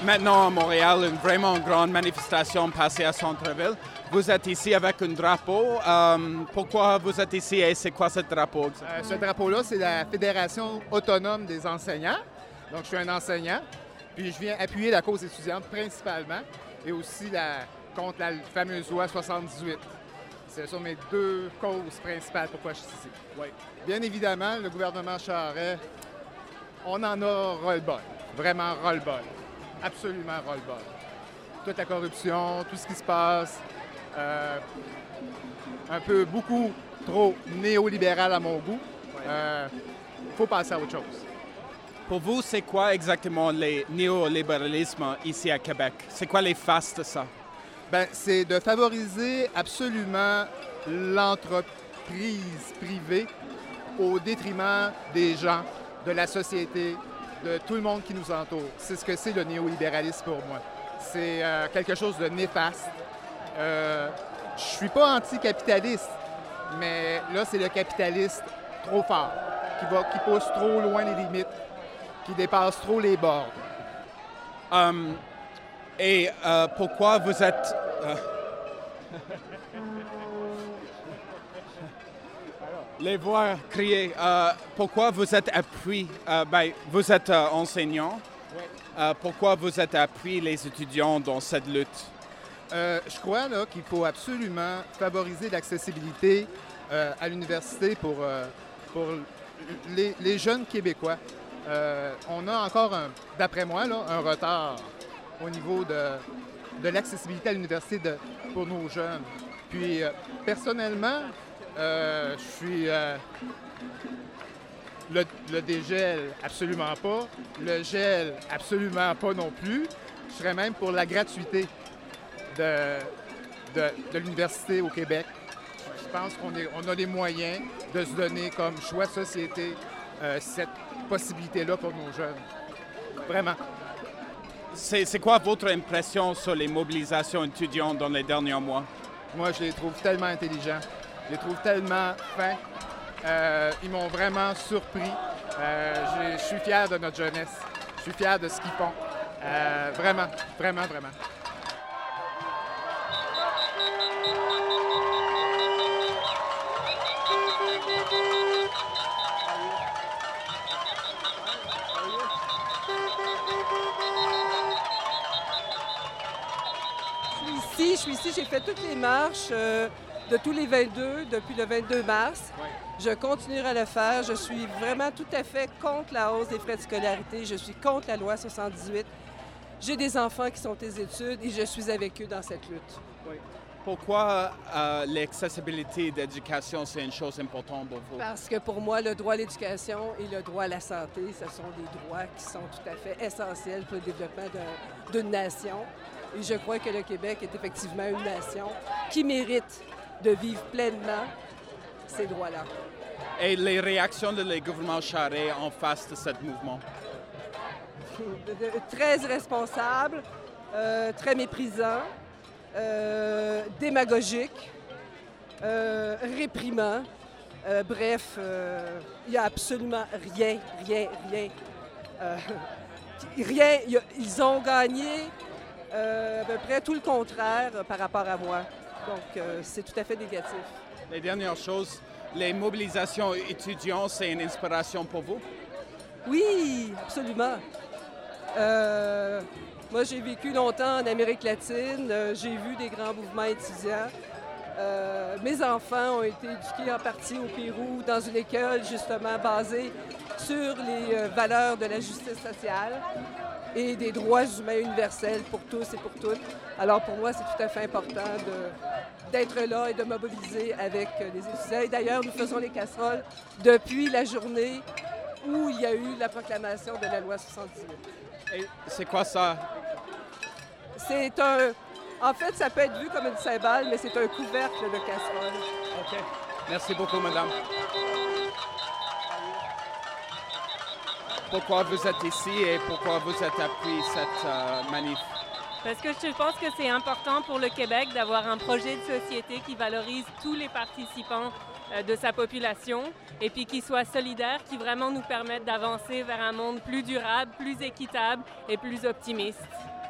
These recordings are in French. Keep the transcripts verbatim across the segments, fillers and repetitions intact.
maintenant à Montréal une vraiment grande manifestation passée à Centre-Ville. Vous êtes ici avec un drapeau. Euh, pourquoi vous êtes ici et c'est quoi ce drapeau? Euh, ce drapeau-là, c'est la Fédération autonome des enseignants. Donc, je suis un enseignant, puis je viens appuyer la cause étudiante principalement et aussi la, contre la fameuse loi soixante-dix-huit. Ce sont mes deux causes principales pourquoi je suis ici. Oui. Bien évidemment, le gouvernement Charest, on en a ras-le-bol. Vraiment ras-le-bol. Absolument ras-le-bol. Toute la corruption, tout ce qui se passe, euh, un peu beaucoup trop néolibéral à mon goût. Il euh, faut passer à autre chose. Pour vous, c'est quoi exactement le néolibéralisme ici à Québec? C'est quoi les faces de ça? Bien, c'est de favoriser absolument l'entreprise privée au détriment des gens, de la société, de tout le monde qui nous entoure. C'est ce que c'est le néolibéralisme pour moi. C'est euh, quelque chose de néfaste. Euh, je suis pas anticapitaliste, mais là, c'est le capitaliste trop fort, qui, va, qui pousse trop loin les limites, qui dépasse trop les bords. Um, et euh, pourquoi vous êtes... Euh... Les voix crier. Euh, pourquoi vous êtes appuyé? Euh, ben, vous êtes euh, enseignant. Oui. Euh, pourquoi vous êtes appuyé les étudiants dans cette lutte? Euh, je crois là, qu'il faut absolument favoriser l'accessibilité euh, à l'université pour, euh, pour les, les jeunes Québécois. Euh, on a encore, un, d'après moi, là, un retard au niveau de, de l'accessibilité à l'université de, pour nos jeunes. Puis, euh, personnellement, euh, je suis... Euh, le, le dégel, absolument pas. Le gel, absolument pas non plus. Je serais même pour la gratuité de, de, de l'université au Québec. Je pense qu'on est, on a les moyens de se donner comme choix de société euh, cette possibilité-là pour nos jeunes. Vraiment. C'est, c'est quoi votre impression sur les mobilisations étudiantes dans les derniers mois? Moi, je les trouve tellement intelligents. Je les trouve tellement fins. Euh, ils m'ont vraiment surpris. Euh, je suis fier de notre jeunesse. Je suis fier de ce qu'ils font. Euh, vraiment, vraiment, vraiment. Je suis ici, je suis ici, j'ai fait toutes les marches euh, de tous les vingt-deux, depuis le vingt-deux mars. Oui. Je continuerai à le faire. Je suis vraiment tout à fait contre la hausse des frais de scolarité. Je suis contre la loi soixante-dix-huit. J'ai des enfants qui sont aux études et je suis avec eux dans cette lutte. Oui. Pourquoi euh, l'accessibilité d'éducation, c'est une chose importante pour vous? Parce que pour moi, le droit à l'éducation et le droit à la santé, ce sont des droits qui sont tout à fait essentiels pour le développement d'un, d'une nation. Et je crois que le Québec est effectivement une nation qui mérite de vivre pleinement ces droits-là. Et les réactions de les gouvernements Charest en face de ce mouvement? Très irresponsable, euh, très méprisant, euh, démagogique, euh, réprimant. Euh, bref, euh, il n'y a absolument rien, rien, rien. Euh, rien, y a, ils ont gagné euh, à peu près tout le contraire euh, par rapport à moi. Donc, euh, c'est tout à fait négatif. Les dernières choses, les mobilisations étudiantes, c'est une inspiration pour vous? Oui, absolument. Euh, moi, j'ai vécu longtemps en Amérique latine. Euh, j'ai vu des grands mouvements étudiants. Euh, mes enfants ont été éduqués en partie au Pérou dans une école justement basée sur les euh, valeurs de la justice sociale et des droits humains universels pour tous et pour toutes. Alors pour moi, c'est tout à fait important de, d'être là et de mobiliser avec les étudiants. Et d'ailleurs, nous faisons les casseroles depuis la journée où il y a eu la proclamation de la loi soixante-dix-huit. Et c'est quoi ça? C'est un... En fait, ça peut être vu comme une cymbale, mais c'est un couvercle de casserole. OK. Merci beaucoup, madame. Pourquoi vous êtes ici et pourquoi vous êtes appuyé cette euh, manif? Parce que je pense que c'est important pour le Québec d'avoir un projet de société qui valorise tous les participants euh, de sa population et puis qui soit solidaire, qui vraiment nous permette d'avancer vers un monde plus durable, plus équitable et plus optimiste.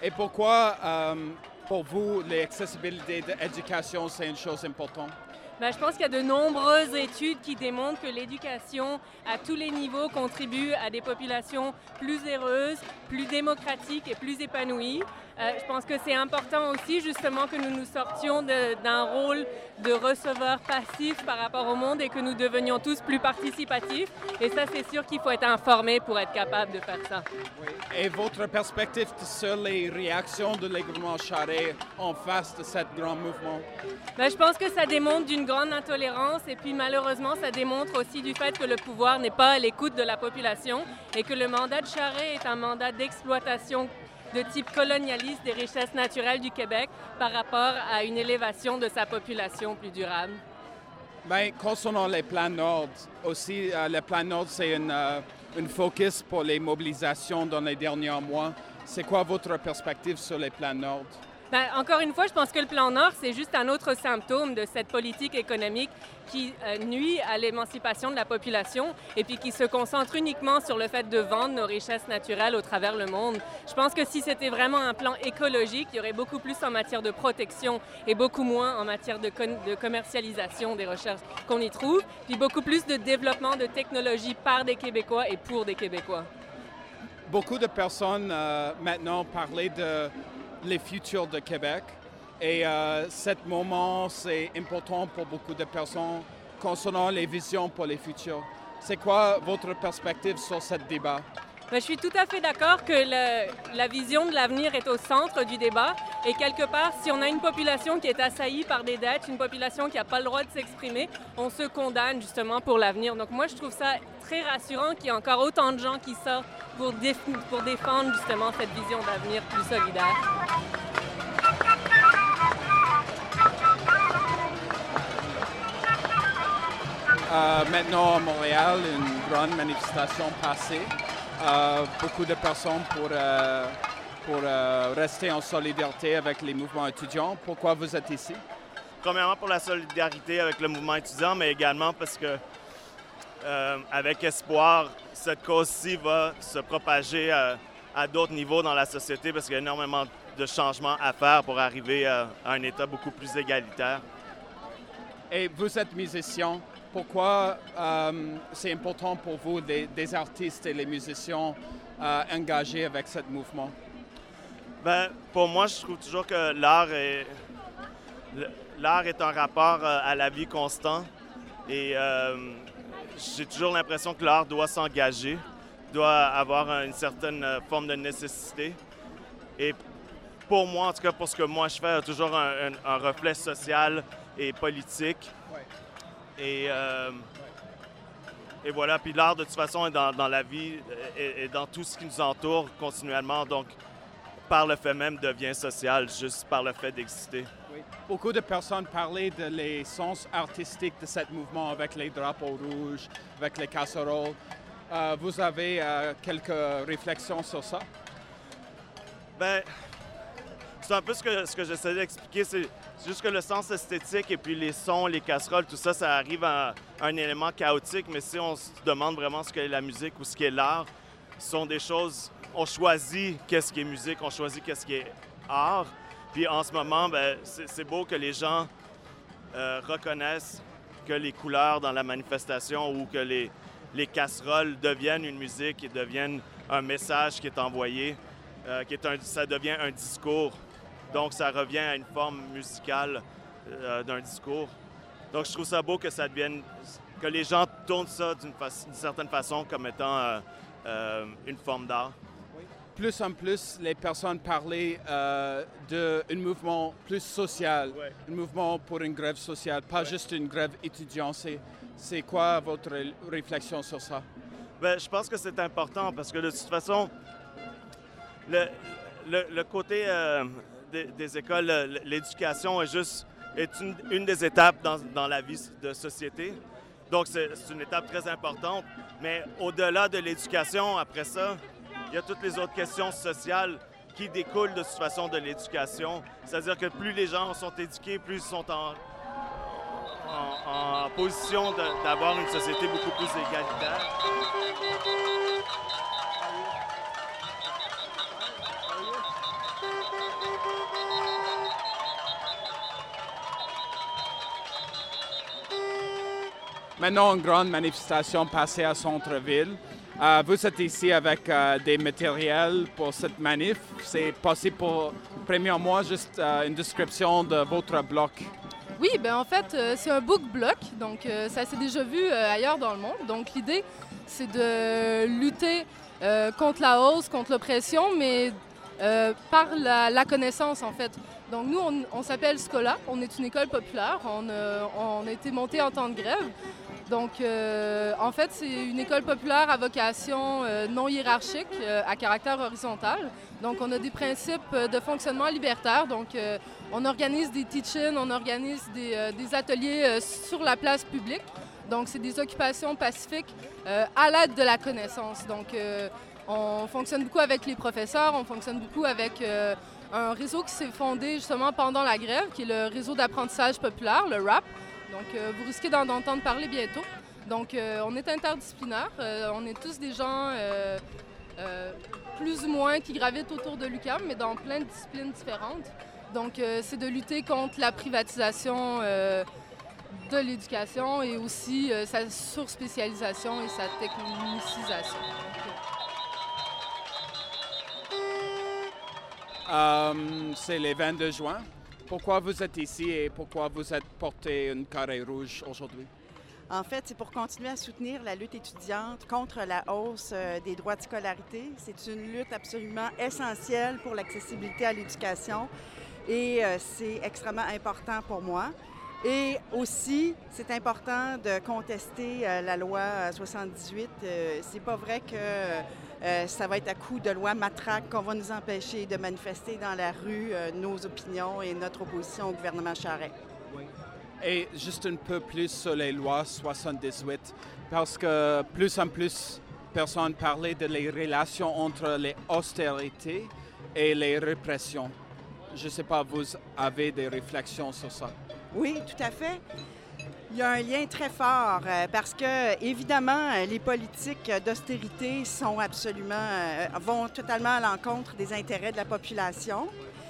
Et pourquoi, euh, pour vous, l'accessibilité de l'éducation, c'est une chose importante? Ben, je pense qu'il y a de nombreuses études qui démontrent que l'éducation à tous les niveaux contribue à des populations plus heureuses, plus démocratiques et plus épanouies. Euh, je pense que c'est important aussi justement que nous nous sortions de, d'un rôle de receveur passif par rapport au monde et que nous devenions tous plus participatifs. Et ça, c'est sûr qu'il faut être informé pour être capable de faire ça. Oui. Et votre perspective sur les réactions de le gouvernement Charest en face de ce grand mouvement? Ben, je pense que ça démontre d'une grande intolérance et puis malheureusement, ça démontre aussi du fait que le pouvoir n'est pas à l'écoute de la population et que le mandat de Charest est un mandat d'exploitation de type colonialiste des richesses naturelles du Québec par rapport à une élévation de sa population plus durable. Bien, concernant les plans Nord, aussi, euh, le plan Nord, c'est une, euh, une focus pour les mobilisations dans les derniers mois. C'est quoi votre perspective sur les plans Nord? Bien, encore une fois, je pense que le plan Nord, c'est juste un autre symptôme de cette politique économique qui euh, nuit à l'émancipation de la population et puis qui se concentre uniquement sur le fait de vendre nos richesses naturelles au travers le monde. Je pense que si c'était vraiment un plan écologique, il y aurait beaucoup plus en matière de protection et beaucoup moins en matière de, con- de commercialisation des recherches qu'on y trouve, puis beaucoup plus de développement de technologies par des Québécois et pour des Québécois. Beaucoup de personnes euh, maintenant parlaient de les futurs de Québec. Et euh, ce moment, c'est important pour beaucoup de personnes concernant les visions pour les futurs. C'est quoi votre perspective sur ce débat? Bien, je suis tout à fait d'accord que le, la vision de l'avenir est au centre du débat. Et quelque part, si on a une population qui est assaillie par des dettes, une population qui n'a pas le droit de s'exprimer, on se condamne justement pour l'avenir. Donc moi, je trouve ça très rassurant qu'il y ait encore autant de gens qui sortent pour, déf- pour défendre justement cette vision d'avenir plus solidaire. Euh, maintenant à Montréal, une grande manifestation passée. Euh, beaucoup de personnes pour, euh, pour euh, rester en solidarité avec les mouvements étudiants. Pourquoi vous êtes ici? Premièrement pour la solidarité avec le mouvement étudiant, mais également parce que euh, avec espoir, cette cause-ci va se propager à, à d'autres niveaux dans la société parce qu'il y a énormément de changements à faire pour arriver à, à un État beaucoup plus égalitaire. Et vous êtes musicien. Pourquoi euh, c'est important pour vous, des, des artistes et les musiciens, euh, engagés avec ce mouvement? Ben, pour moi, je trouve toujours que l'art est, l'art est un rapport à la vie constant. Et euh, j'ai toujours l'impression que l'art doit s'engager, doit avoir une certaine forme de nécessité. Et pour moi, en tout cas pour ce que moi je fais, il y a toujours un, un, un reflet social et politique. Et, euh, et voilà, puis l'art de toute façon est dans, dans la vie et, et dans tout ce qui nous entoure continuellement, donc par le fait même devient social, juste par le fait d'exister. Oui. Beaucoup de personnes parlaient de les sens artistiques de ce mouvement avec les drapeaux rouges, avec les casseroles. Euh, vous avez euh, quelques réflexions sur ça? Bien, c'est un peu ce que, ce que j'essaie d'expliquer, c'est juste que le sens esthétique et puis les sons, les casseroles, tout ça, ça arrive à un élément chaotique, mais si on se demande vraiment ce qu'est la musique ou ce qu'est l'art, ce sont des choses, on choisit qu'est-ce qui est musique, on choisit qu'est-ce qui est art. Puis en ce moment, ben, c'est, c'est beau que les gens euh, reconnaissent que les couleurs dans la manifestation ou que les, les casseroles deviennent une musique et deviennent un message qui est envoyé, euh, qui est un, ça devient un discours. Donc, ça revient à une forme musicale euh, d'un discours. Donc, je trouve ça beau que ça devienne, que les gens tournent ça d'une, fa- d'une certaine façon comme étant euh, euh, une forme d'art. Oui. Plus en plus, les personnes parlaient euh, d'un mouvement plus social, ouais. Un mouvement pour une grève sociale, pas ouais. Juste une grève étudiante. C'est, c'est quoi votre réflexion sur ça? Bien, je pense que c'est important parce que de toute façon, le, le, le côté... Euh, Des, des écoles, l'éducation est juste est une, une des étapes dans, dans la vie de société. Donc, c'est, c'est une étape très importante. Mais au-delà de l'éducation, après ça, il y a toutes les autres questions sociales qui découlent de toute façon de l'éducation. C'est-à-dire que plus les gens sont éduqués, plus ils sont en, en, en position de, d'avoir une société beaucoup plus égalitaire. maintenant une grande manifestation passée à Centre-Ville. Euh, vous êtes ici avec euh, des matériels pour cette manif. C'est possible pour, premièrement, juste euh, une description de votre bloc. Oui, ben en fait, euh, c'est un book block, donc euh, ça s'est déjà vu euh, ailleurs dans le monde. Donc l'idée, c'est de lutter euh, contre la hausse, contre l'oppression, mais euh, par la, la connaissance, en fait. Donc nous, on, on s'appelle Scola, on est une école populaire, on, euh, on a été monté en temps de grève. Donc, euh, en fait, c'est une école populaire à vocation euh, non hiérarchique, euh, à caractère horizontal. Donc, on a des principes de fonctionnement libertaire. Donc, euh, on organise des teach-ins, on organise des, euh, des ateliers euh, sur la place publique. Donc, c'est des occupations pacifiques euh, à l'aide de la connaissance. Donc, euh, on fonctionne beaucoup avec les professeurs, on fonctionne beaucoup avec euh, un réseau qui s'est fondé justement pendant la grève, qui est le réseau d'apprentissage populaire, le R A P. Donc, euh, vous risquez d'en entendre parler bientôt. Donc, euh, on est interdisciplinaire. Euh, on est tous des gens euh, euh, plus ou moins qui gravitent autour de l'U Q A M, mais dans plein de disciplines différentes. Donc, euh, c'est de lutter contre la privatisation euh, de l'éducation et aussi euh, sa surspécialisation et sa technicisation. Euh, c'est le vingt-deux juin. Pourquoi vous êtes ici et pourquoi vous êtes porté une carré rouge aujourd'hui? En fait, c'est pour continuer à soutenir la lutte étudiante contre la hausse euh, des droits de scolarité. C'est une lutte absolument essentielle pour l'accessibilité à l'éducation et euh, c'est extrêmement important pour moi. Et aussi, c'est important de contester euh, la loi soixante-dix-huit. Euh, c'est pas vrai que euh, ça va être à coup de loi matraque qu'on va nous empêcher de manifester dans la rue euh, nos opinions et notre opposition au gouvernement Charest. Oui. Et juste un peu plus sur les lois soixante-dix-huit, parce que plus en plus personnes parlaient de les relations entre les austérités et les répressions. Je ne sais pas, vous avez des réflexions sur ça? Oui, tout à fait. Il y a un lien très fort euh, parce que, évidemment, les politiques d'austérité sont absolument, euh, vont totalement à l'encontre des intérêts de la population.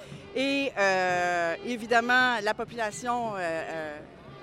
Et, euh, évidemment, la population euh, euh,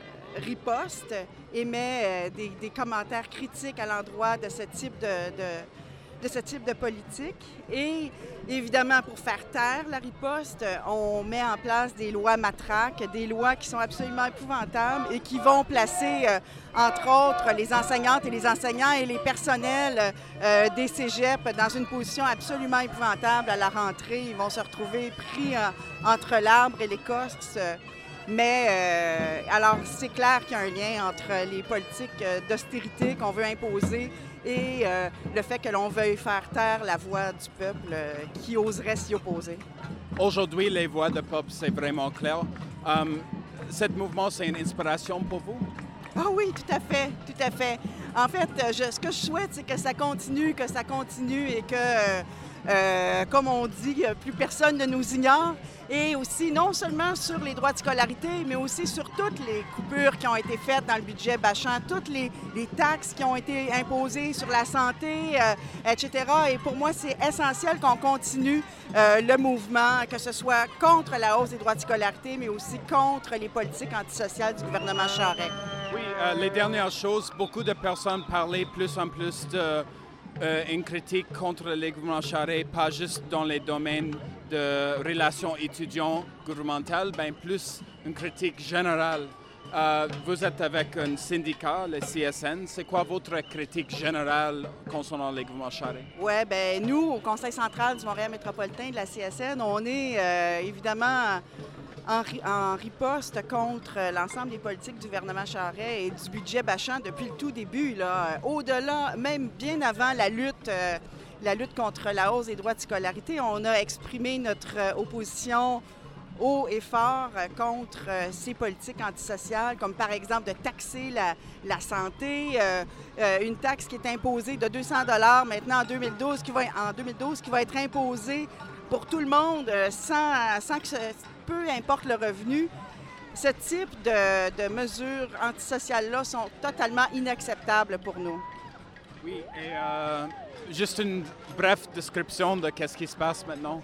riposte, émet euh, des, des commentaires critiques à l'endroit de ce type de, de, de ce type de politique. Et, évidemment, pour faire taire la riposte, on met en place des lois matraques, des lois qui sont absolument épouvantables et qui vont placer, euh, entre autres, les enseignantes et les enseignants et les personnels euh, des cégeps dans une position absolument épouvantable à la rentrée. Ils vont se retrouver pris euh, entre l'arbre et l'écorce. Mais, euh, alors, c'est clair qu'il y a un lien entre les politiques d'austérité qu'on veut imposer et euh, le fait que l'on veuille faire taire la voix du peuple euh, qui oserait s'y opposer. Aujourd'hui, les voix du peuple, c'est vraiment clair. Um, ce mouvement, c'est une inspiration pour vous? Ah oui, tout à fait, tout à fait. En fait, je, ce que je souhaite, c'est que ça continue, que ça continue et que, euh, euh, comme on dit, plus personne ne nous ignore. Et aussi, non seulement sur les droits de scolarité, mais aussi sur toutes les coupures qui ont été faites dans le budget Bachand, toutes les, les taxes qui ont été imposées sur la santé, euh, et cetera. Et pour moi, c'est essentiel qu'on continue euh, le mouvement, que ce soit contre la hausse des droits de scolarité, mais aussi contre les politiques antisociales du gouvernement Charest. Oui, euh, les dernières choses, beaucoup de personnes parlaient plus en plus de euh, une critique contre le gouvernement Charest, pas juste dans les domaines de relations étudiants-gouvernementales, bien plus une critique générale. Euh, vous êtes avec un syndicat, le C S N. C'est quoi votre critique générale concernant le gouvernement Charest? Oui, bien, nous, au Conseil central du Montréal métropolitain de la C S N, on est euh, évidemment en, en riposte contre l'ensemble des politiques du gouvernement Charest et du budget Bachand depuis le tout début. Là. Au-delà, même bien avant la lutte, euh, la lutte contre la hausse des droits de scolarité, on a exprimé notre opposition haut et fort contre ces politiques antisociales, comme par exemple de taxer la, la santé, euh, euh, une taxe qui est imposée de deux cents dollars maintenant en deux mille douze, qui va, en deux mille douze, qui va être imposée pour tout le monde sans, sans que ce, peu importe le revenu. Ce type de, de mesures antisociales-là sont totalement inacceptables pour nous. Oui, et euh, juste une brève description de qu'est-ce qui se passe maintenant.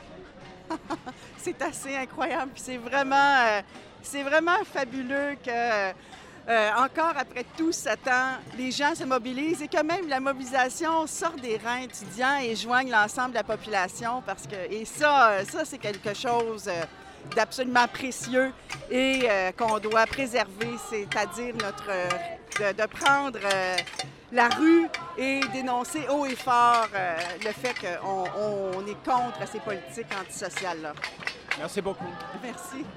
C'est assez incroyable, puis c'est vraiment, euh, c'est vraiment fabuleux que euh, encore après tous sept ans, les gens se mobilisent et que même la mobilisation sort des rangs étudiants et joigne l'ensemble de la population parce que, et ça, ça c'est quelque chose d'absolument précieux et euh, qu'on doit préserver, c'est-à-dire notre euh, de, de prendre euh, la rue et dénoncer haut et fort euh, le fait qu'on on est contre ces politiques antisociales-là. Merci beaucoup. Merci.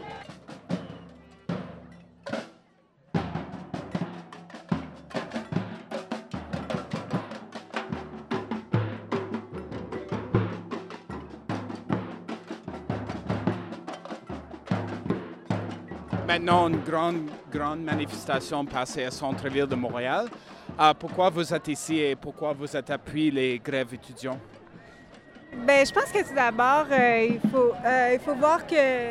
Maintenant, une grande, grande manifestation passée au centre-ville de Montréal. Euh, pourquoi vous êtes ici et pourquoi vous êtes appuyé les grèves étudiants? Bien, je pense que tout d'abord, euh, il, faut, euh, il faut voir que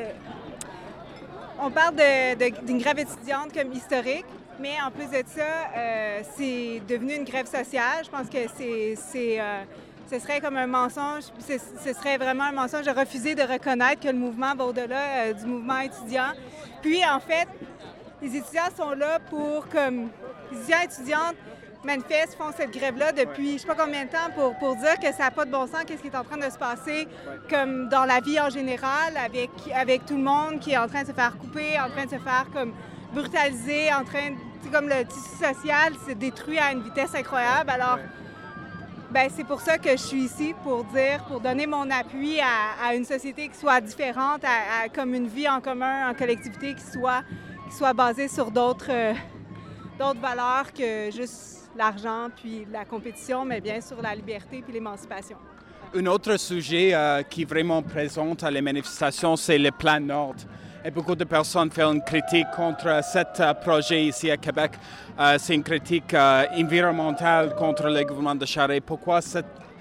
on parle de, de, d'une grève étudiante comme historique, mais en plus de ça, euh, c'est devenu une grève sociale. Je pense que c'est, c'est, euh, ce serait comme un mensonge, ce, ce serait vraiment un mensonge de refuser de reconnaître que le mouvement va au-delà euh, du mouvement étudiant. Puis, en fait, les étudiants sont là pour, comme, les étudiants et étudiantes manifestent, font cette grève-là depuis je ne sais pas combien de temps pour, pour dire que ça n'a pas de bon sens, qu'est-ce qui est en train de se passer, comme dans la vie en général, avec, avec tout le monde qui est en train de se faire couper, en train de se faire comme brutaliser, en train de, tu sais, comme le tissu social se détruit à une vitesse incroyable. Alors, ben c'est pour ça que je suis ici, pour dire, pour donner mon appui à, à une société qui soit différente, à, à, comme une vie en commun, en collectivité, qui soit, qui soit basée sur d'autres, euh, d'autres valeurs que juste l'argent puis la compétition, mais bien sur la liberté puis l'émancipation. Un autre sujet euh, qui est vraiment présent à les manifestations, c'est le plan Nord. Et beaucoup de personnes font une critique contre ce uh, projet ici à Québec. Uh, c'est une critique uh, environnementale contre le gouvernement de Charest. Pourquoi ce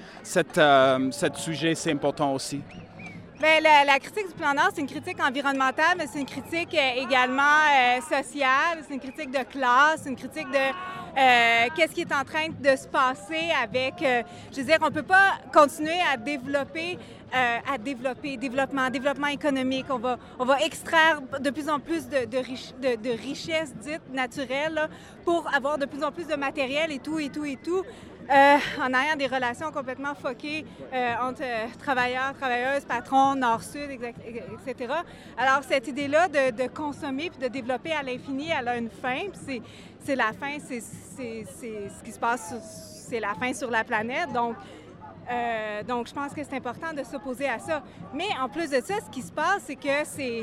uh, sujet c'est important aussi? Bien, la, la critique du plan Nord, c'est une critique environnementale, mais c'est une critique euh, également euh, sociale, c'est une critique de classe, c'est une critique de euh, qu'est-ce qui est en train de se passer avec... Euh, je veux dire, on ne peut pas continuer à développer, euh, à développer, développement, développement économique. On va, on va extraire de plus en plus de, de, rich, de, de richesses dites naturelles là, pour avoir de plus en plus de matériel et tout, et tout, et tout. Euh, en ayant des relations complètement foquées euh, entre euh, travailleurs, travailleuses, patrons, nord-sud, et cetera. Alors, cette idée-là de, de consommer puis de développer à l'infini, elle a une fin. C'est, c'est la fin, c'est, c'est, c'est ce qui se passe, c'est la fin sur la planète. Donc, euh, donc, je pense que c'est important de s'opposer à ça. Mais en plus de ça, ce qui se passe, c'est que c'est,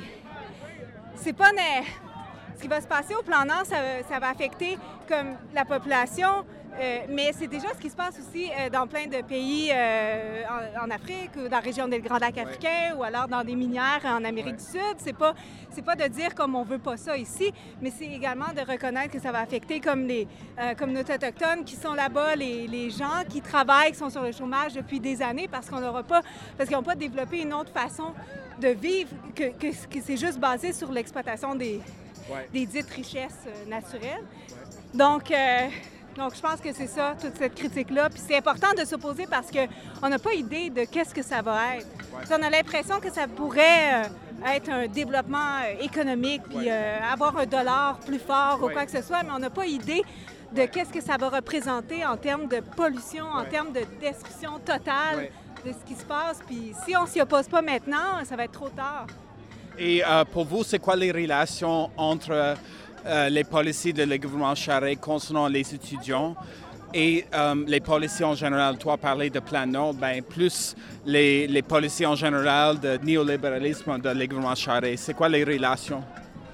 c'est pas... Né... Ce qui va se passer au plan Nord, ça, ça va affecter comme la population, euh, mais c'est déjà ce qui se passe aussi euh, dans plein de pays euh, en, en Afrique, ou dans la région des Grands Lacs africains, ouais. ou alors dans des minières en Amérique ouais. du Sud. C'est pas, c'est pas de dire comme on veut pas ça ici, mais c'est également de reconnaître que ça va affecter comme les euh, communautés autochtones qui sont là-bas, les, les gens qui travaillent, qui sont sur le chômage depuis des années parce qu'on n'aura pas, parce qu'ils n'ont pas développé une autre façon de vivre, que, que, que c'est juste basé sur l'exploitation des Ouais. des dites richesses euh, naturelles. Ouais. Donc, euh, donc, je pense que c'est ça, toute cette critique-là. Puis c'est important de s'opposer parce qu'on n'a pas idée de qu'est-ce que ça va être. Ouais. On a l'impression que ça pourrait euh, être un développement euh, économique, puis ouais. euh, avoir un dollar plus fort ouais. ou quoi que ce soit, mais on n'a pas idée de ouais. qu'est-ce que ça va représenter en termes de pollution, en ouais. termes de destruction totale ouais. de ce qui se passe. Puis si on ne s'y oppose pas maintenant, ça va être trop tard. Et euh, pour vous, c'est quoi les relations entre euh, les policiers de le gouvernement Charest concernant les étudiants et euh, les policiers en général? Toi, parler de plan Nord, ben, plus les, les policiers en général de néolibéralisme de le gouvernement Charest. C'est quoi les relations?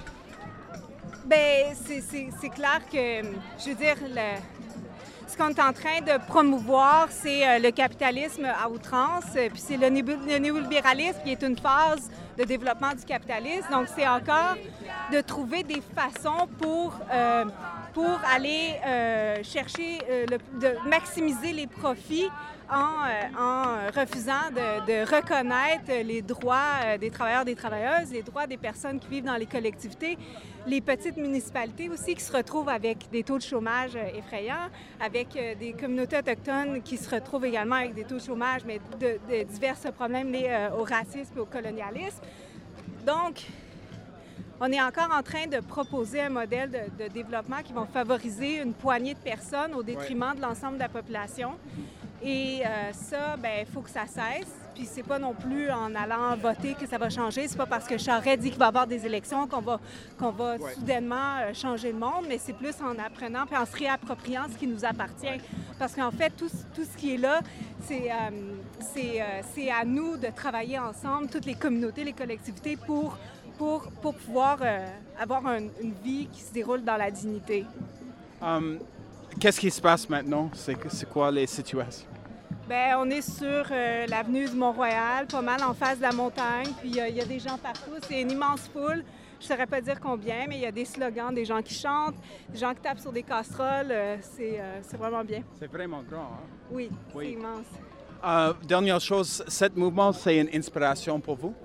Bien, c'est, c'est, c'est clair que, je veux dire, le... ce qu'on est en train de promouvoir, c'est euh, le capitalisme à outrance, puis c'est le, né- le néolibéralisme qui est une phase de développement du capitalisme. Donc, c'est encore de trouver des façons pour, euh, pour aller euh, chercher, euh, le, de maximiser les profits en, euh, en refusant de, de reconnaître les droits des travailleurs, des travailleuses, les droits des personnes qui vivent dans les collectivités, les petites municipalités aussi qui se retrouvent avec des taux de chômage effrayants, avec des communautés autochtones qui se retrouvent également avec des taux de chômage, mais de, de divers problèmes liés euh, au racisme et au colonialisme. Donc, on est encore en train de proposer un modèle de, de développement qui va favoriser une poignée de personnes au détriment ouais. de l'ensemble de la population. Et euh, ça, bien, il faut que ça cesse. Puis c'est pas non plus en allant voter que ça va changer. C'est pas parce que Charest dit qu'il va y avoir des élections qu'on va, qu'on va ouais. soudainement euh, changer le monde, mais c'est plus en apprenant puis en se réappropriant ce qui nous appartient. Ouais. Parce qu'en fait, tout, tout ce qui est là, c'est, euh, c'est, euh, c'est à nous de travailler ensemble, toutes les communautés, les collectivités, pour, pour, pour pouvoir euh, avoir un, une vie qui se déroule dans la dignité. Um, qu'est-ce qui se passe maintenant? C'est, c'est quoi les situations? Bien, on est sur euh, l'avenue du Mont-Royal, pas mal en face de la montagne, puis il euh, y a des gens partout. C'est une immense foule. Je ne saurais pas dire combien, mais il y a des slogans, des gens qui chantent, des gens qui tapent sur des casseroles. Euh, c'est, euh, c'est vraiment bien. C'est vraiment grand, hein? Oui, oui. C'est immense. Euh, dernière chose, ce mouvement, c'est une inspiration pour vous?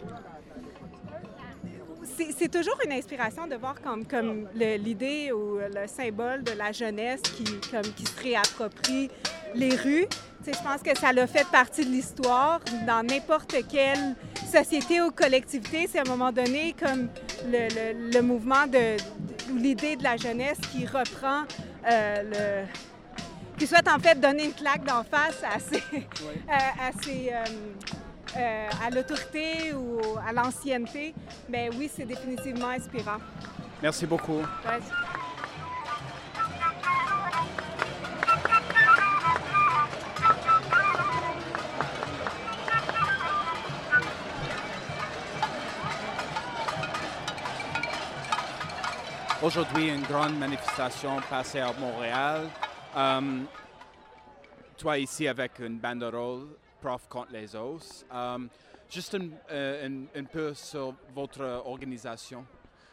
C'est, c'est toujours une inspiration de voir comme, comme le, l'idée ou le symbole de la jeunesse qui, comme, qui se réapproprie les rues. Tu sais, je pense que ça a fait partie de l'histoire. Dans n'importe quelle société ou collectivité, c'est à un moment donné comme le, le, le mouvement de, de, ou l'idée de la jeunesse qui reprend euh, le... qui souhaite en fait donner une claque d'en face à, ses, oui. à, à, ses, euh, euh, à l'autorité ou à l'ancienneté. Bien oui, c'est définitivement inspirant. Merci beaucoup. Ouais. Aujourd'hui, une grande manifestation passée à Montréal. Um, toi ici avec une banderole, Prof contre les os. Um, juste un, euh, un, un peu sur votre organisation.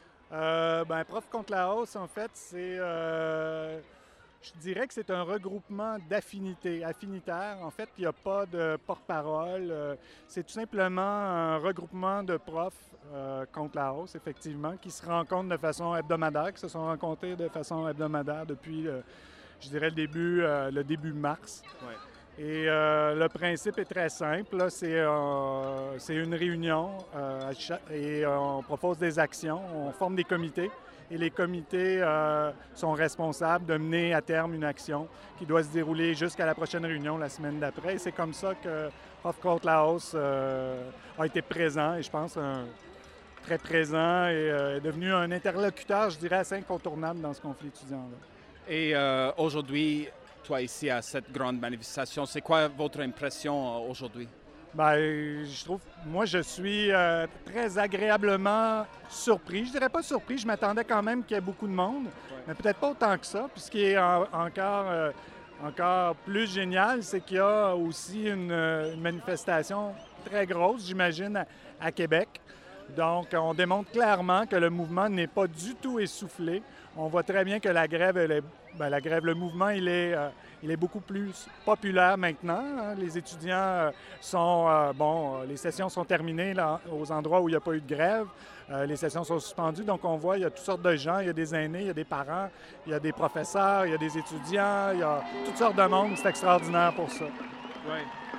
Euh, ben, Prof contre la hausse, en fait, c'est, euh, je dirais que c'est un regroupement d'affinités, affinitaires. En fait, il n'y a pas de porte-parole. Euh, c'est tout simplement un regroupement de profs euh, contre la hausse, effectivement, qui se rencontrent de façon hebdomadaire, qui se sont rencontrés de façon hebdomadaire depuis, euh, je dirais, le début, euh, le début mars. Ouais. Et euh, le principe est très simple. Là, c'est, euh, c'est une réunion euh, et euh, on propose des actions, on forme des comités et les comités euh, sont responsables de mener à terme une action qui doit se dérouler jusqu'à la prochaine réunion la semaine d'après. Et c'est comme ça que Prof contre la hausse euh, a été présent et je pense un, très présent et euh, est devenu un interlocuteur, je dirais, assez incontournable dans ce conflit étudiant-là. Et euh, aujourd'hui, toi ici à cette grande manifestation, c'est quoi votre impression aujourd'hui? Bien, je trouve, moi je suis euh, très agréablement surpris. Je dirais pas surpris, je m'attendais quand même qu'il y ait beaucoup de monde, ouais. mais peut-être pas autant que ça. Puis ce qui est en, encore, euh, encore plus génial, c'est qu'il y a aussi une, une manifestation très grosse, j'imagine, à, à Québec. Donc, on démontre clairement que le mouvement n'est pas du tout essoufflé. On voit très bien que la grève, elle est, bien, la grève, le mouvement, il est, euh, il est beaucoup plus populaire maintenant. Hein. Les étudiants euh, sont, euh, bon, les sessions sont terminées là, aux endroits où il n'y a pas eu de grève. Euh, les sessions sont suspendues, donc on voit, il y a toutes sortes de gens. Il y a des aînés, il y a des parents, il y a des professeurs, il y a des étudiants, il y a toutes sortes de monde. C'est extraordinaire pour ça. Oui.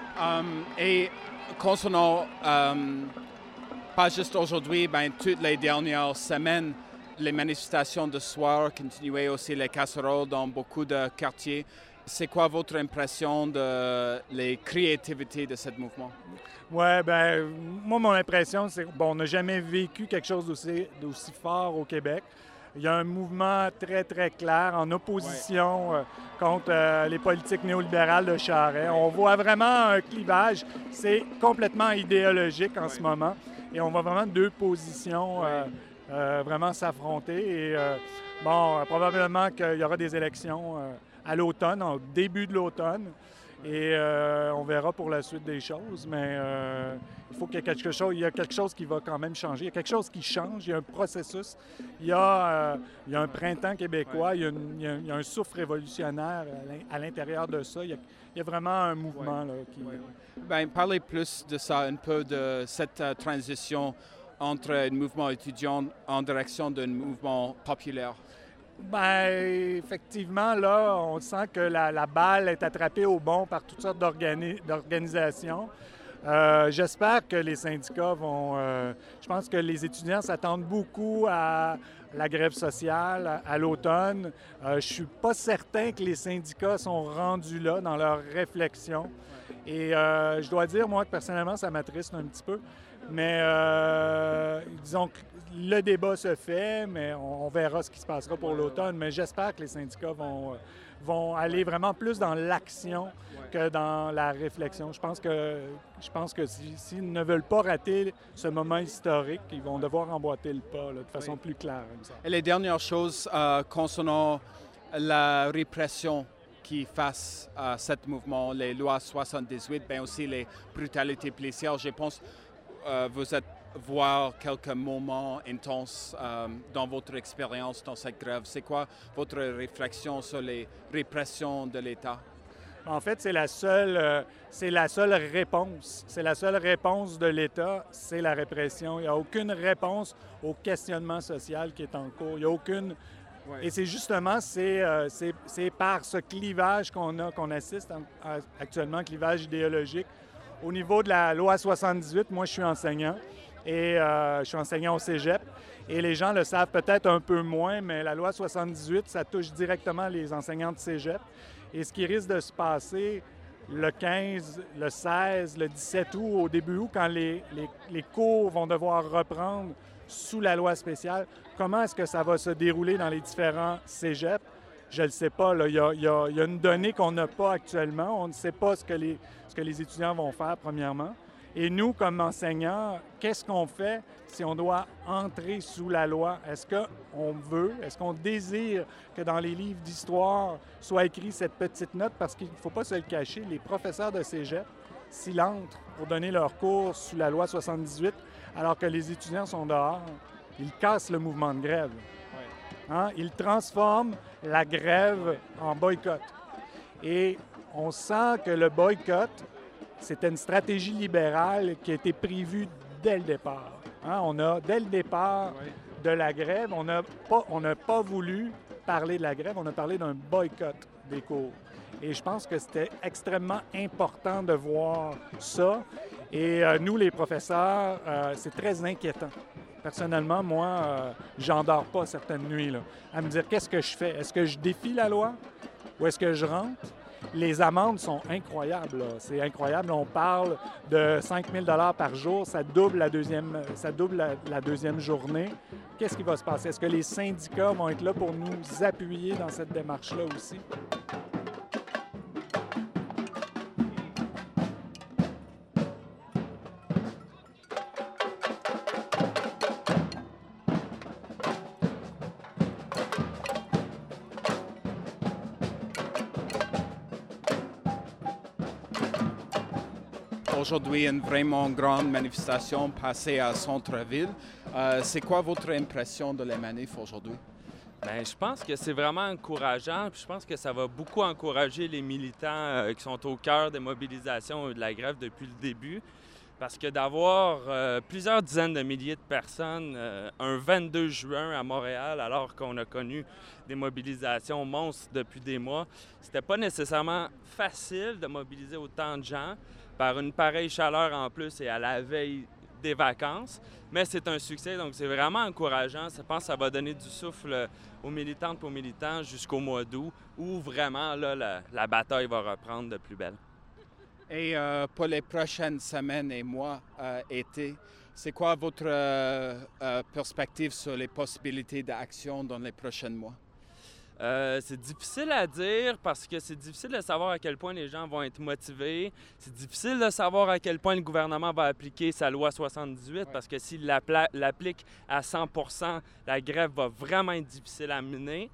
Um, et concernant... Um... Pas juste aujourd'hui, bien, toutes les dernières semaines, les manifestations de soir continuaient aussi les casseroles dans beaucoup de quartiers. C'est quoi votre impression de la créativité de ce mouvement? Oui, bien, moi, mon impression, c'est bon, on n'a jamais vécu quelque chose d'aussi, d'aussi fort au Québec. Il y a un mouvement très, très clair en opposition ouais. euh, contre euh, les politiques néolibérales de Charest. On voit vraiment un clivage. C'est complètement idéologique en ouais. ce moment. Et on voit vraiment deux positions euh, euh, vraiment s'affronter. Et euh, bon, euh, probablement qu'il y aura des élections euh, à l'automne, au début de l'automne. Et euh, on verra pour la suite des choses. Mais euh, il faut qu'il y ait quelque chose, il y a quelque chose qui va quand même changer. Il y a quelque chose qui change, il y a un processus. Il y a, euh, il y a un printemps québécois, il y a, une, il y a, il y a un souffle révolutionnaire à l'intérieur de ça. Il y a, il y a vraiment un mouvement là, qui... Oui, oui. Bien, parlez plus de ça, un peu de cette uh, transition entre un mouvement étudiant en direction d'un mouvement populaire. Bien, effectivement, là, on sent que la, la balle est attrapée au bon par toutes sortes d'organi- d'organisations. Euh, j'espère que les syndicats vont... Euh, je pense que les étudiants s'attendent beaucoup à la grève sociale, à, à l'automne. Euh, je ne suis pas certain que les syndicats sont rendus là dans leur réflexion. Et euh, je dois dire, moi, que personnellement, ça m'attriste un petit peu. Mais euh, disons que le débat se fait, mais on, on verra ce qui se passera pour l'automne. Mais j'espère que les syndicats vont, vont aller vraiment plus dans l'action que dans la réflexion. Je pense que, je pense que s'ils si, si ne veulent pas rater ce moment historique, ils vont devoir emboîter le pas là, de façon oui. plus claire. Et les dernières choses euh, concernant la répression qui face à ce mouvement, les lois soixante-dix-huit, bien aussi les brutalités policières, je pense euh, vous êtes voir quelques moments intenses euh, dans votre expérience dans cette grève. C'est quoi votre réflexion sur les répressions de l'État? En fait, c'est la seule, euh, c'est la seule réponse. C'est la seule réponse de l'État, c'est la répression. Il n'y a aucune réponse au questionnement social qui est en cours. Il n'y a aucune... Ouais. Et c'est justement, c'est, euh, c'est, c'est par ce clivage qu'on a, qu'on assiste en, à, actuellement, clivage idéologique. Au niveau de la loi soixante-dix-huit, moi, je suis enseignant et euh, je suis enseignant au cégep. Et les gens le savent peut-être un peu moins, mais la loi soixante-dix-huit, ça touche directement les enseignants de cégep. Et ce qui risque de se passer le quinze, le seize, le dix-sept août, au début août, quand les, les, les cours vont devoir reprendre sous la loi spéciale, comment est-ce que ça va se dérouler dans les différents cégeps? Je ne le sais pas. Là. Il, y a, il, y a, il y a une donnée qu'on n'a pas actuellement. On ne sait pas ce que, les, ce que les étudiants vont faire, premièrement. Et nous, comme enseignants, qu'est-ce qu'on fait si on doit entrer sous la loi? Est-ce qu'on veut, est-ce qu'on désire que dans les livres d'histoire soit écrit cette petite note? Parce qu'il ne faut pas se le cacher, les professeurs de cégep, s'ils entrent pour donner leurs cours sous la loi soixante-dix-huit, alors que les étudiants sont dehors, ils cassent le mouvement de grève. Hein? Ils transforment la grève en boycott. Et on sent que le boycott, c'était une stratégie libérale qui a été prévue dès le départ. Hein? On a, dès le départ de la grève, on n'a pas, on n'a pas voulu parler de la grève, on a parlé d'un boycott des cours. Et je pense que c'était extrêmement important de voir ça. Et euh, nous, les professeurs, euh, c'est très inquiétant. Personnellement, moi, euh, j'en dors pas certaines nuits, là, à me dire qu'est-ce que je fais? Est-ce que je défie la loi ou est-ce que je rentre? Les amendes sont incroyables. Là. C'est incroyable. On parle de cinq mille dollars par jour. Ça double la deuxième, ça double la, la deuxième journée. Qu'est-ce qui va se passer? Est-ce que les syndicats vont être là pour nous appuyer dans cette démarche-là aussi? Aujourd'hui, une vraiment grande manifestation passée à Centre-Ville. Euh, c'est quoi votre impression de la manif aujourd'hui? Bien, je pense que c'est vraiment encourageant. Puis je pense que ça va beaucoup encourager les militants euh, qui sont au cœur des mobilisations et de la grève depuis le début. Parce que d'avoir euh, plusieurs dizaines de milliers de personnes euh, un vingt-deux juin à Montréal, alors qu'on a connu des mobilisations monstres depuis des mois, c'était pas nécessairement facile de mobiliser autant de gens par une pareille chaleur en plus et à la veille des vacances. Mais c'est un succès, donc c'est vraiment encourageant. Je pense que ça va donner du souffle aux militantes et aux militants jusqu'au mois d'août, où vraiment là, la, la bataille va reprendre de plus belle. Et euh, pour les prochaines semaines et mois, euh, été, c'est quoi votre euh, euh, perspective sur les possibilités d'action dans les prochains mois? Euh, c'est difficile à dire parce que c'est difficile de savoir à quel point les gens vont être motivés. C'est difficile de savoir à quel point le gouvernement va appliquer sa loi soixante-dix-huit ouais. parce que s'il l'applique à cent pour cent, la grève va vraiment être difficile à mener.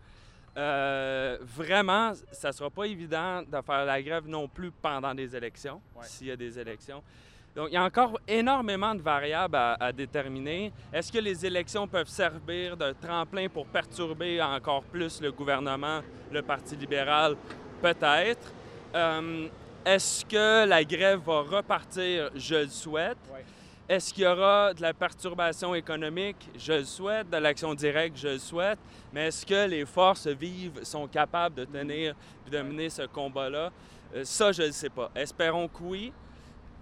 Euh, vraiment, ça ne sera pas évident de faire la grève non plus pendant des élections, ouais. s'il y a des élections. Donc, il y a encore énormément de variables à, à déterminer. Est-ce que les élections peuvent servir de tremplin pour perturber encore plus le gouvernement, le Parti libéral? Peut-être. Euh, est-ce que la grève va repartir? Je le souhaite. Ouais. Est-ce qu'il y aura de la perturbation économique? Je le souhaite. De l'action directe? Je le souhaite. Mais est-ce que les forces vives sont capables de tenir et de mener ce combat-là? Euh, ça, je ne le sais pas. Espérons que oui.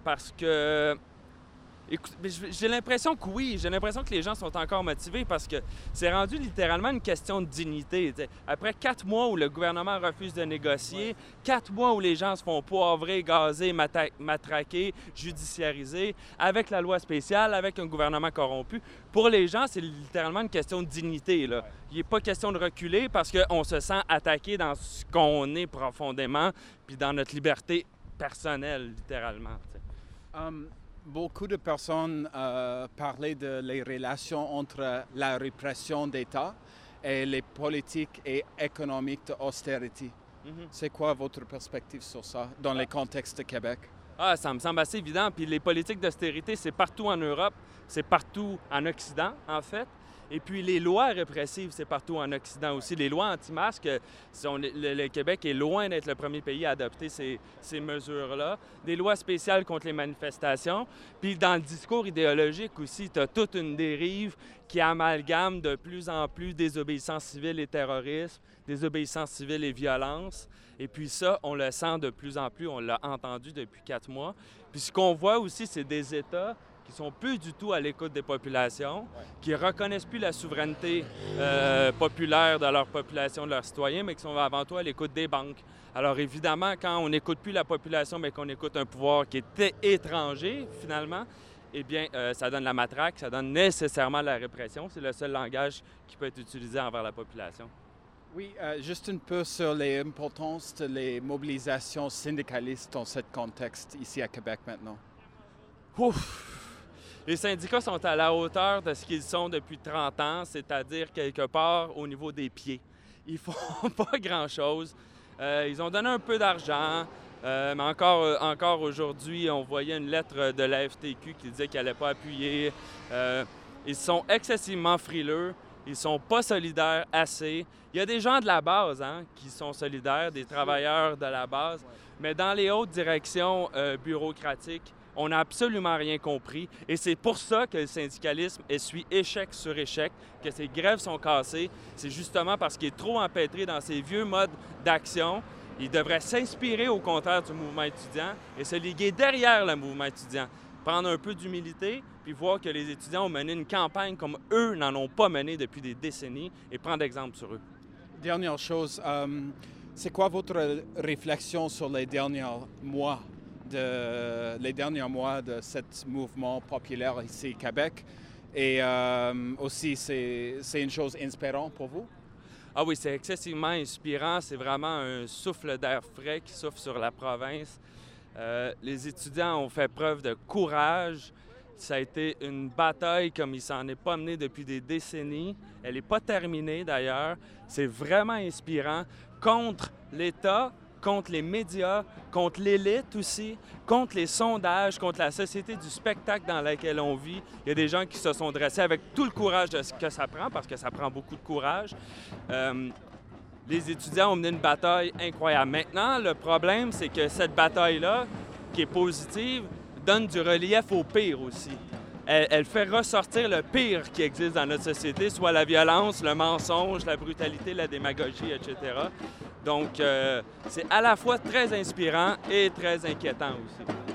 parce que... Écoute, j'ai l'impression que oui, j'ai l'impression que les gens sont encore motivés parce que c'est rendu littéralement une question de dignité. T'sais. Après quatre mois où le gouvernement refuse de négocier, quatre mois où les gens se font poivrer, gazer, matraquer, judiciariser, avec la loi spéciale, avec un gouvernement corrompu, pour les gens, c'est littéralement une question de dignité. Là. Il n'est pas question de reculer parce qu'on se sent attaqué dans ce qu'on est profondément, puis dans notre liberté personnelle, littéralement. Um... Beaucoup de personnes euh, parlaient de les relations entre la répression d'État et les politiques et économiques d'austérité. Mm-hmm. C'est quoi votre perspective sur ça dans les contextes de Québec? Ah, ça me semble assez évident. Puis les politiques d'austérité, c'est partout en Europe, c'est partout en Occident, en fait. Et puis les lois répressives, c'est partout en Occident aussi. Les lois anti-masques, sont, le, le Québec est loin d'être le premier pays à adopter ces, ces mesures-là. Des lois spéciales contre les manifestations. Puis dans le discours idéologique aussi, tu as toute une dérive qui amalgame de plus en plus désobéissance civile et terrorisme, désobéissance civile et violence. Et puis ça, on le sent de plus en plus, on l'a entendu depuis quatre mois. Puis ce qu'on voit aussi, c'est des États qui sont plus du tout à l'écoute des populations, ouais. qui reconnaissent plus la souveraineté euh, populaire de leur population, de leurs citoyens, mais qui sont avant tout à l'écoute des banques. Alors évidemment, quand on n'écoute plus la population, mais qu'on écoute un pouvoir qui est étranger, finalement, eh bien, euh, ça donne la matraque, ça donne nécessairement la répression. C'est le seul langage qui peut être utilisé envers la population. Oui, euh, juste un peu sur l'importance de les mobilisations syndicalistes dans ce contexte ici à Québec maintenant. Ouf! Les syndicats sont à la hauteur de ce qu'ils sont depuis trente ans, c'est-à-dire quelque part au niveau des pieds. Ils font pas grand-chose. Euh, ils ont donné un peu d'argent, euh, mais encore, encore aujourd'hui, on voyait une lettre de la F T Q qui disait qu'elle n'allait pas appuyer. Euh, ils sont excessivement frileux. Ils sont pas solidaires assez. Il y a des gens de la base hein, qui sont solidaires, des travailleurs de la base, mais dans les hautes directions euh, bureaucratiques, on n'a absolument rien compris. Et c'est pour ça que le syndicalisme essuie échec sur échec, que ces grèves sont cassées. C'est justement parce qu'il est trop empêtré dans ces vieux modes d'action. Il devrait s'inspirer au contraire du mouvement étudiant et se liguer derrière le mouvement étudiant. Prendre un peu d'humilité, puis voir que les étudiants ont mené une campagne comme eux n'en ont pas mené depuis des décennies et prendre exemple sur eux. Dernière chose, euh, c'est quoi votre réflexion sur les derniers mois de les derniers mois de ce mouvement populaire ici au Québec? Et euh, aussi, c'est, c'est une chose inspirante pour vous? Ah oui, c'est excessivement inspirant. C'est vraiment un souffle d'air frais qui souffle sur la province. Euh, les étudiants ont fait preuve de courage. Ça a été une bataille comme il s'en est pas mené depuis des décennies. Elle n'est pas terminée d'ailleurs. C'est vraiment inspirant contre l'État, contre les médias, contre l'élite aussi, contre les sondages, contre la société du spectacle dans laquelle on vit. Il y a des gens qui se sont dressés avec tout le courage de ce que ça prend, parce que ça prend beaucoup de courage. Euh, les étudiants ont mené une bataille incroyable. Maintenant, le problème, c'est que cette bataille-là, qui est positive, donne du relief au pire aussi. Elle, elle fait ressortir le pire qui existe dans notre société, soit la violence, le mensonge, la brutalité, la démagogie, et cetera. Donc, euh, c'est à la fois très inspirant et très inquiétant aussi.